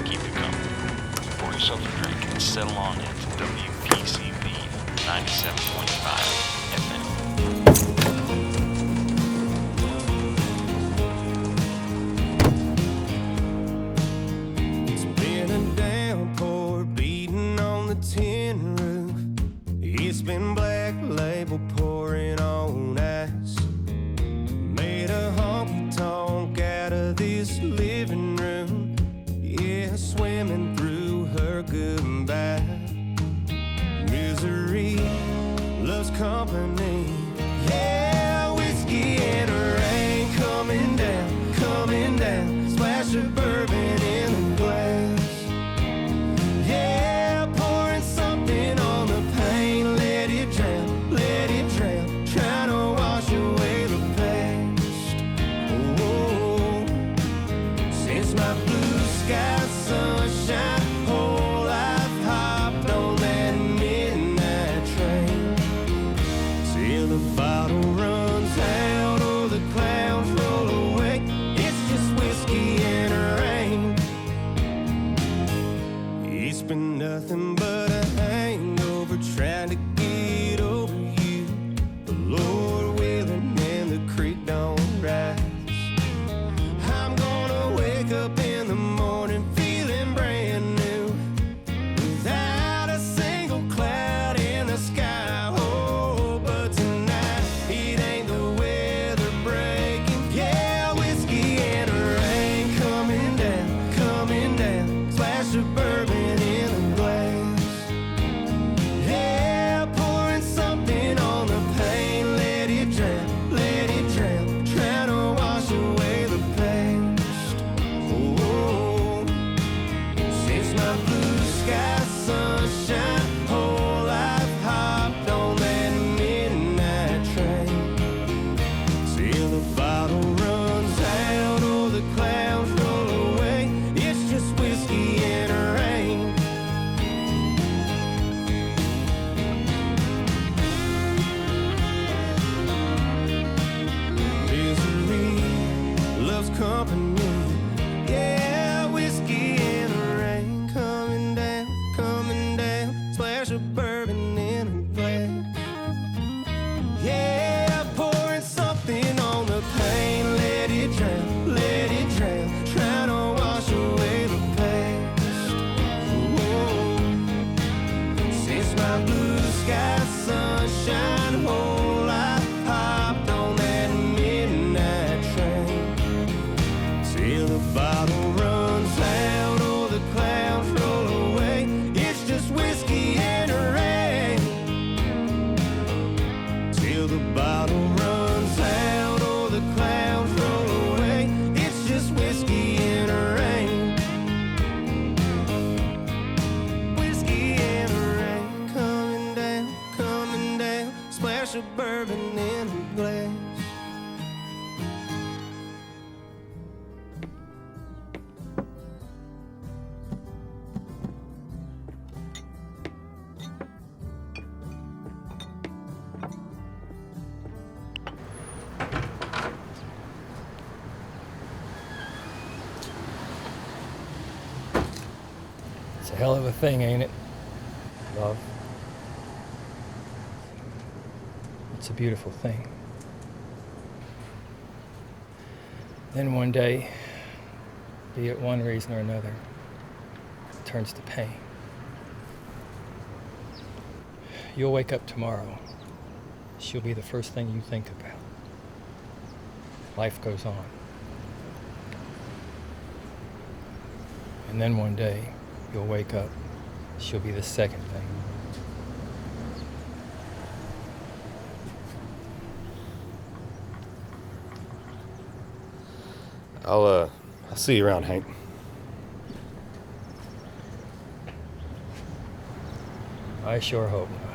keep you company. Pour yourself a drink and settle on into WPCV 97.5 FM. It's been a downpour beating on the tin roof. It's been Black Label pouring on ice. Made a honky-tonk out of this living room. Yeah, swimming through her goodbye. Misery loves company. Yeah, whiskey and rain coming down, coming down. Splash of bourbon in the glass. Yeah, pouring something on the pain. Let it drown, let it drown. Trying to wash away the past. Oh, since my blue sky sunshine, whole life hopped on that midnight train. Till the bottle runs out or the clouds roll away. It's just whiskey and rain. It's been nothing but a hangover trying to get over you. The Lord willing and the creek don't rise. I'm gonna wake up in the morning feeling brand new, without a single cloud in the sky. Oh, but tonight it ain't the weather breaking. Yeah, whiskey and rain coming down, coming down. Splash of bourbon in the glass. Yeah, pouring something on the pain. Let it drown, let it drown. Trying to wash away the past. Oh, since my blue sky sunshine, whole life hopped on that midnight train. Till the bottle runs out or the clouds roll away. It's just whiskey and rain. Misery loves company. Yeah, whiskey and rain coming down, coming down. Splash of bourbon in a glass. Yeah, pouring something on the pain. Let it drown, let it drown. Trying to wash away the past. Whoa. Since my blue sky sunshine, whole life hopped on that midnight train. Till the bottle runs out or the clouds roll away. It's just whiskey and rain. Till the bottle runs out or the clouds roll away. It's just whiskey and rain. Whiskey and rain coming down, coming down. Splash of bourbon in a glass. It's a hell of a thing, ain't it? Love. It's a beautiful thing. Then one day, be it one reason or another, it turns to pain. You'll wake up tomorrow. She'll be the first thing you think about. Life goes on. And then one day, you'll wake up. She'll be the second thing. I'll see you around, Hank. I sure hope not.